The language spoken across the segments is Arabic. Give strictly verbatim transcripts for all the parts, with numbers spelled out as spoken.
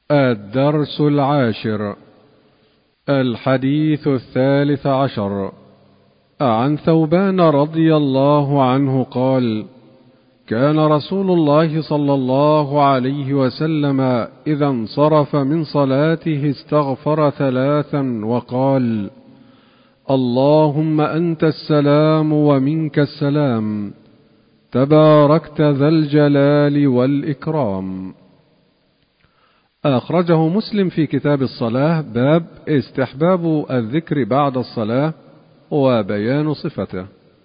الدرس العاشر. الحديث الثالث عشر. عن ثوبان رضي الله عنه قال: كان رسول الله صلى الله عليه وسلم إذا انصرف من صلاته استغفر ثلاثا وقال: اللهم أنت السلام ومنك السلام، تباركت ذا الجلال والإكرام. أخرجه مسلم في كتاب الصلاة، باب استحباب الذكر بعد الصلاة وبيان صفته.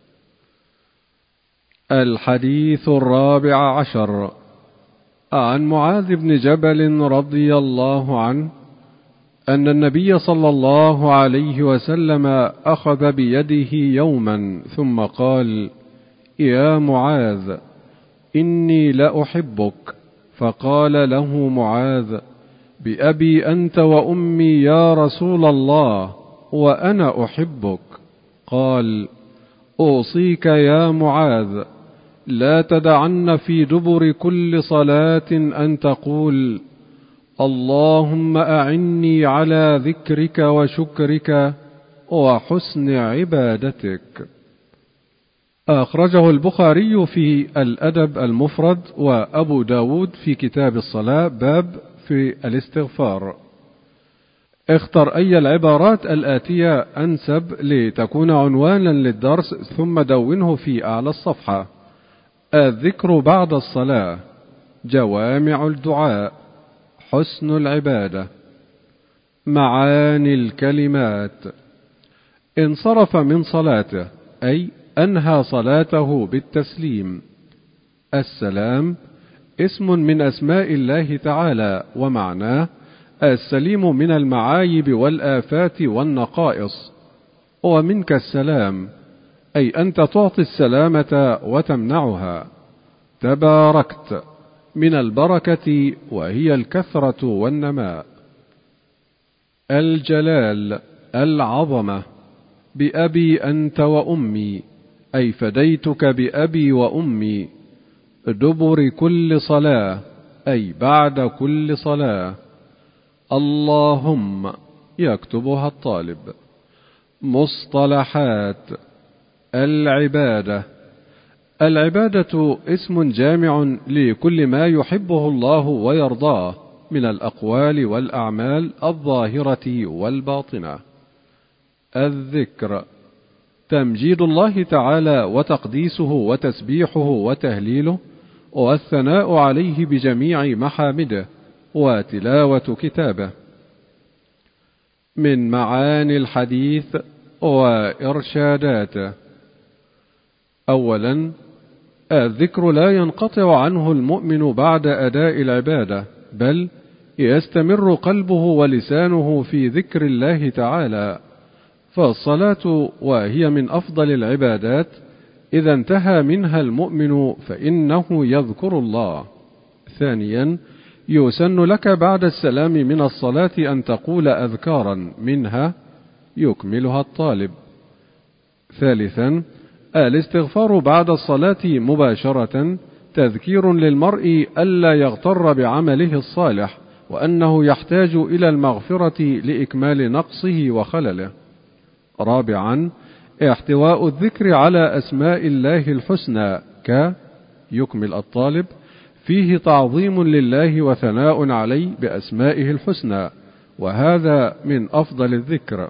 الحديث الرابع عشر. عن معاذ بن جبل رضي الله عنه أن النبي صلى الله عليه وسلم أخذ بيده يوما ثم قال: يا معاذ إني لأحبك. فقال له معاذ: بأبي أنت وأمي يا رسول الله، وأنا أحبك. قال: أوصيك يا معاذ لا تدعن في دبر كل صلاة أن تقول: اللهم أعني على ذكرك وشكرك وحسن عبادتك. أخرجه البخاري في الأدب المفرد، وأبو داود في كتاب الصلاة، باب في الاستغفار. اختر أي العبارات الآتية أنسب لتكون عنوانا للدرس، ثم دونه في أعلى الصفحة: الذكر بعد الصلاة، جوامع الدعاء، حسن العبادة، معاني الكلمات. انصرف من صلاته أي أنهى صلاته بالتسليم. السلام اسم من أسماء الله تعالى، ومعناه السليم من المعايب والآفات والنقائص. ومنك السلام أي أنت تعطي السلامة وتمنعها. تباركت من البركة وهي الكثرة والنماء. الجلال العظمة. بأبي أنت وأمي أي فديتك بأبي وأمي. دبر كل صلاة أي بعد كل صلاة. اللهم يكتبها الطالب. مصطلحات. العبادة. العبادة اسم جامع لكل ما يحبه الله ويرضاه من الأقوال والأعمال الظاهرة والباطنة. الذكر تمجيد الله تعالى وتقديسه وتسبيحه وتهليله، والثناء عليه بجميع محامده، وتلاوة كتابه. من معاني الحديث وإرشاداته: أولا، الذكر لا ينقطع عنه المؤمن بعد أداء العبادة، بل يستمر قلبه ولسانه في ذكر الله تعالى. فالصلاة وهي من أفضل العبادات، إذا انتهى منها المؤمن فإنه يذكر الله. ثانيا، يسن لك بعد السلام من الصلاة أن تقول أذكارا منها يكملها الطالب. ثالثا، الاستغفار بعد الصلاة مباشرة تذكير للمرء ألا يغتر بعمله الصالح، وأنه يحتاج إلى المغفرة لإكمال نقصه وخلله. رابعا، احتواء الذكر على أسماء الله الحسنى ك يكمل الطالب، فيه تعظيم لله وثناء عليه بأسمائه الحسنى، وهذا من أفضل الذكر.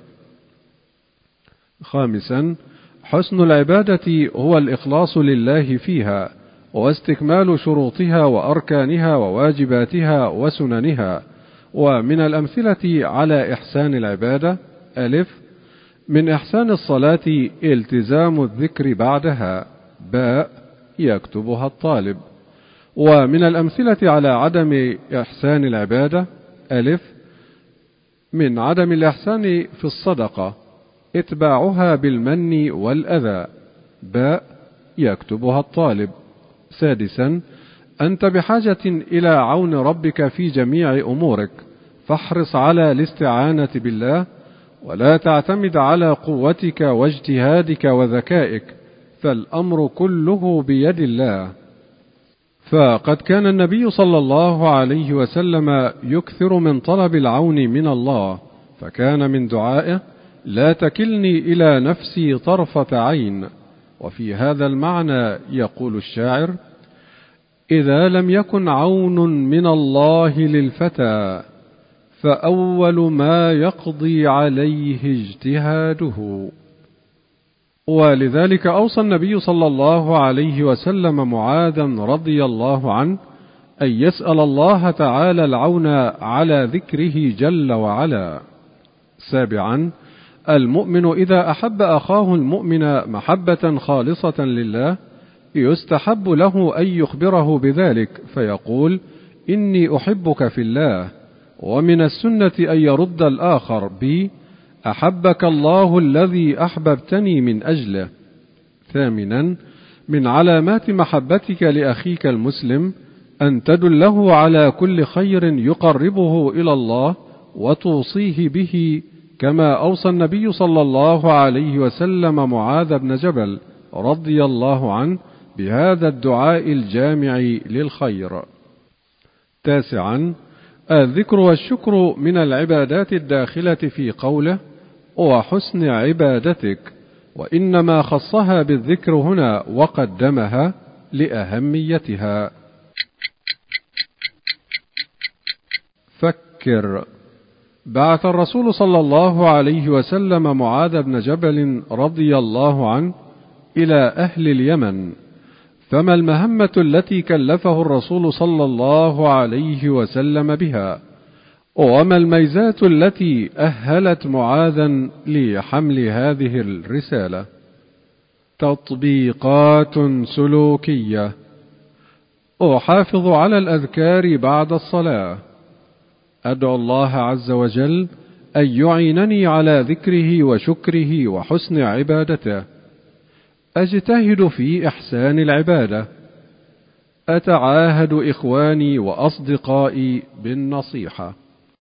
خامسا، حسن العبادة هو الإخلاص لله فيها، واستكمال شروطها وأركانها وواجباتها وسننها. ومن الأمثلة على إحسان العبادة: ألف، من إحسان الصلاة التزام الذكر بعدها. باء، يكتبها الطالب. ومن الأمثلة على عدم إحسان العبادة: ألف، من عدم الإحسان في الصدقة اتباعها بالمن والأذى. باء، يكتبها الطالب. سادسا، أنت بحاجة إلى عون ربك في جميع أمورك، فاحرص على الاستعانة بالله، ولا تعتمد على قوتك واجتهادك وذكائك، فالأمر كله بيد الله. فقد كان النبي صلى الله عليه وسلم يكثر من طلب العون من الله، فكان من دعائه: لا تكلني إلى نفسي طرفة عين. وفي هذا المعنى يقول الشاعر: إذا لم يكن عون من الله للفتى فأول ما يقضي عليه اجتهاده. ولذلك أوصى النبي صلى الله عليه وسلم معاذا رضي الله عنه أن يسأل الله تعالى العون على ذكره جل وعلا. سابعا: المؤمن إذا أحب أخاه المؤمن محبة خالصة لله يستحب له أن يخبره بذلك فيقول: إني أحبك في الله. ومن السنة أن يرد الآخر ب: أحبك الله الذي أحببتني من أجله. ثامنا: من علامات محبتك لأخيك المسلم أن تدله على كل خير يقربه إلى الله وتوصيه به، كما أوصى النبي صلى الله عليه وسلم معاذ بن جبل رضي الله عنه بهذا الدعاء الجامع للخير. تاسعا: الذكر والشكر من العبادات الداخلة في قوله: وحسن عبادتك، وإنما خصها بالذكر هنا وقدمها لأهميتها. فكر. بعث الرسول صلى الله عليه وسلم معاذ بن جبل رضي الله عنه إلى أهل اليمن، فما المهمة التي كلفه الرسول صلى الله عليه وسلم بها؟ وما الميزات التي أهلت معاذا لحمل هذه الرسالة؟ تطبيقات سلوكية: أحافظ على الأذكار بعد الصلاة. أدعو الله عز وجل أن يعينني على ذكره وشكره وحسن عبادته. أجتهد في إحسان العبادة. أتعاهد إخواني وأصدقائي بالنصيحة.